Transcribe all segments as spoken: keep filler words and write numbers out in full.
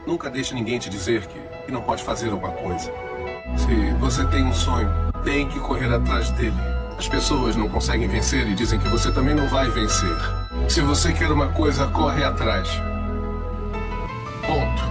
Nunca deixe ninguém te dizer que, que não pode fazer uma coisa. Se você tem um sonho, tem que correr atrás dele. As pessoas não conseguem vencer e dizem que você também não vai vencer. Se você quer uma coisa, corre atrás. Ponto.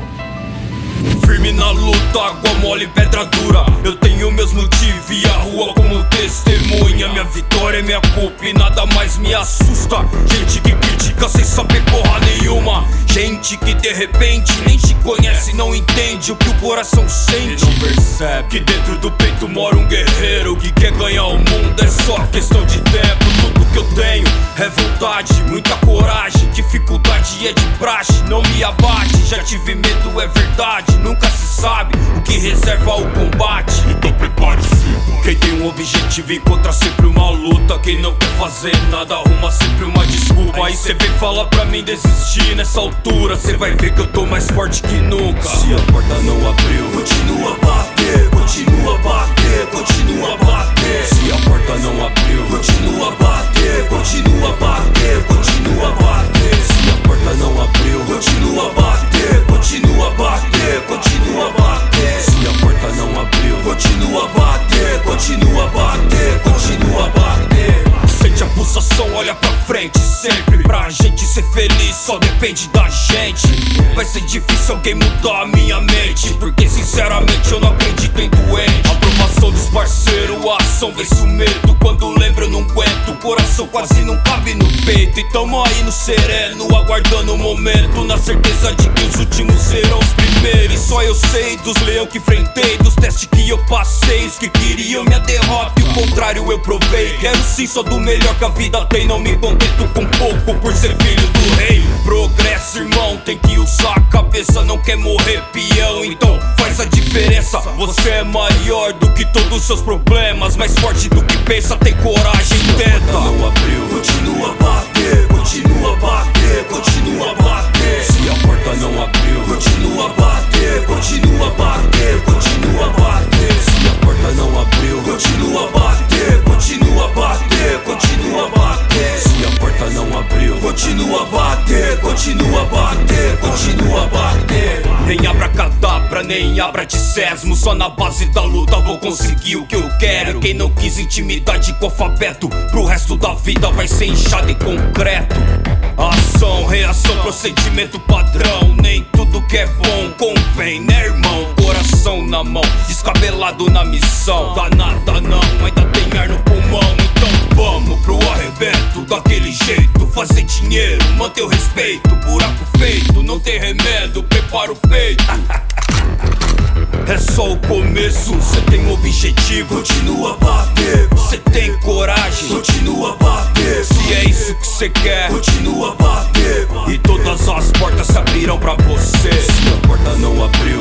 Firme na luta, água mole, pedra dura. Eu tenho meus motivos e a rua como testemunha. Minha vitória é minha culpa e nada mais me assusta. Gente que critica sem saber porra nenhuma. Gente que de repente nem te conhece, não entende o que o coração sente. E não percebe que dentro do peito mora um guerreiro que quer ganhar o mundo, é só questão de tempo. Tudo que eu tenho é vontade, muita coragem. Dificuldade é de praxe, não me abate. Já tive medo, é verdade, nunca se sabe o que reserva o combate. Então prepare-se. Quem tem um objetivo encontra sempre uma luta. Quem não quer fazer nada arruma sempre uma desculpa. Aí cê vem falar pra mim desistir nessa altura. Cê vai ver que eu tô mais forte que nunca. Se a porta não abriu, continua a bater, continua a bater, continua a bater. Se a porta não abriu, continua a bater, continua a bater, continua a bater. Se a porta não abriu, continua a bater, continua a bater, continua a bater. Se a porta não abriu, continua a bater, continua a bater, continua a bater. Sente a pulsação, olha pra frente sempre. Pra gente ser feliz só depende da gente. Vai ser difícil alguém mudar a minha mente, porque sinceramente eu não acredito em doente. Aprovação dos parceiros, a ação vence o medo. Quando lembro eu não aguento, o coração quase não cabe no peito. E tamo aí no sereno, aguardando o momento, na certeza de que os últimos serão os primeiros. E só eu sei dos leão que enfrentei, dos testes que eu passei. Os que queriam minha derrota e o contrário eu provei. Quero sim só do melhor que a vida tem, não me contento com pouco por ser filho do rei. Progresso, irmão, tem que usar a cabeça, não quer morrer peão, então faz a diferença. Você é maior do que todos os seus problemas, mais forte do que pensa, tem coragem, tenta. Não abriu, continua a bater, continua a bater, continua a bater. Se a porta não abriu, continua a bater, continua a bater, continua a bater. Se a porta não abriu, continua a bater, continua a bater, continua a bater. Se a porta não abriu, continua a bater, continua a bater, continua a bater. Nem abracadabra, nem abra de sesmo, só na base da luta vou conseguir o que eu quero. Quem não quis intimidade com alfabeto, pro resto da vida vai ser inchado em concreto. Ação, reação, procedimento padrão. Nem tudo que é bom convém, né, irmão? Coração na mão, descabelado na missão. Dá nada não, ainda tem ar no pulmão. Então vamos pro arrebento, daquele jeito. Fazer dinheiro, manter o respeito. Buraco feito, não tem remédio, prepara o peito. É só o começo, cê tem um objetivo, continua a bater. Cê tem coragem, continua a bater. Se é isso que cê quer, continua a bater. E todas as portas se abrirão pra você. Se a porta não abriu,